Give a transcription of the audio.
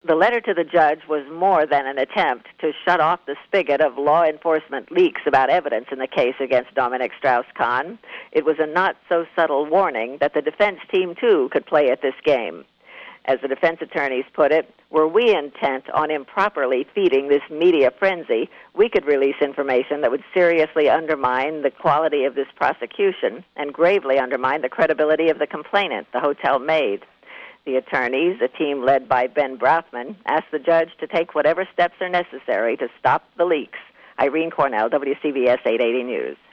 The letter to the judge was more than an attempt to shut off the spigot of law enforcement leaks about evidence in the case against Dominic Strauss-Kahn. It was a not-so-subtle warning that the defense team, too, could play at this game. As the defense attorneys put it, were we intent on improperly feeding this media frenzy, we could release information that would seriously undermine the quality of this prosecution and gravely undermine the credibility of the complainant, the hotel maid. The attorneys, a team led by Ben Brafman, asked the judge to take whatever steps are necessary to stop the leaks. Irene Cornell, WCBS 880 News.